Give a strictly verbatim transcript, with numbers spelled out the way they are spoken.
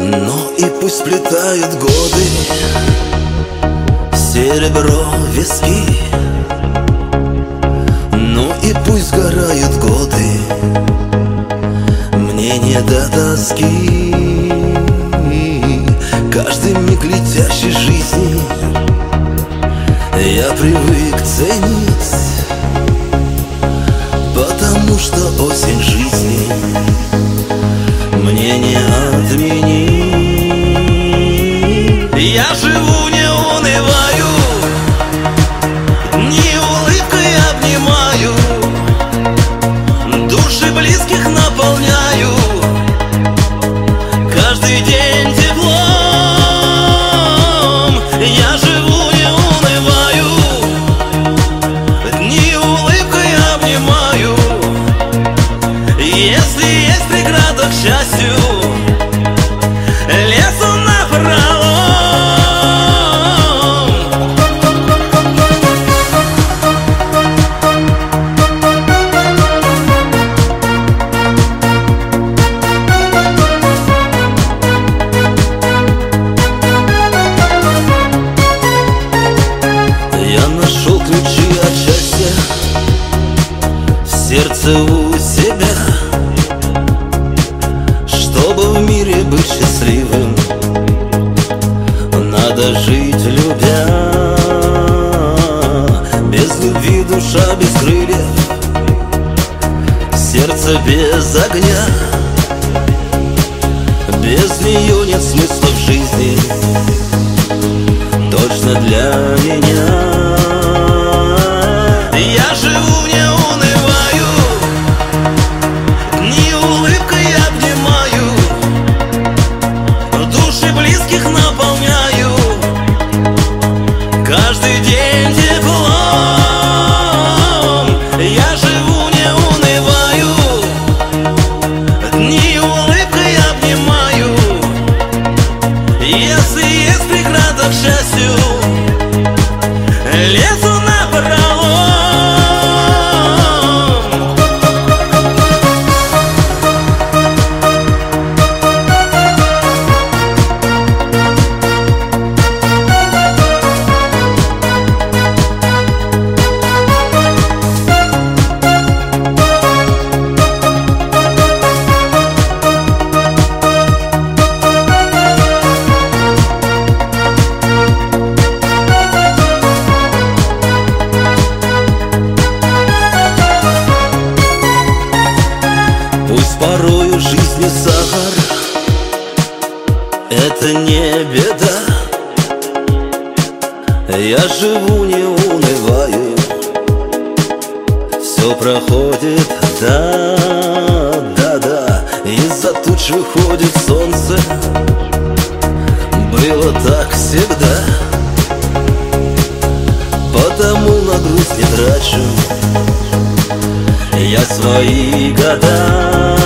Ну и пусть сплетают годы серебро виски. Ну и пусть сгорают годы, мне не до тоски. Каждый миг летящей жизни я привык ценить, потому что осень жизни мне не отменить. Я живу, не унываю, дни улыбкой обнимаю, души близких наполняю, каждый день теплом. Я живу, не унываю, дни улыбкой обнимаю. Если есть преграда к счастью, лезу напролом. Я нашел ключи от счастья в сердце у себя. Чтобы в мире быть счастливым, надо жить любя. Без любви душа без крыльев, сердце без огня. Без нее нет смысла в жизни, точно для меня. Я живу, не унываю, дни улыбкой обнимаю, души близких наполняю, каждый день теплом. Я живу, не унываю, дни улыбкой обнимаю. Если есть преграда к счастью, лезу напролом. Пусть порою жизни сахар — это не беда. Я живу, не унываю, все проходит, да, да, да. Из-за туч выходит солнце, было так всегда. Потому на грусть не трачу я свои года.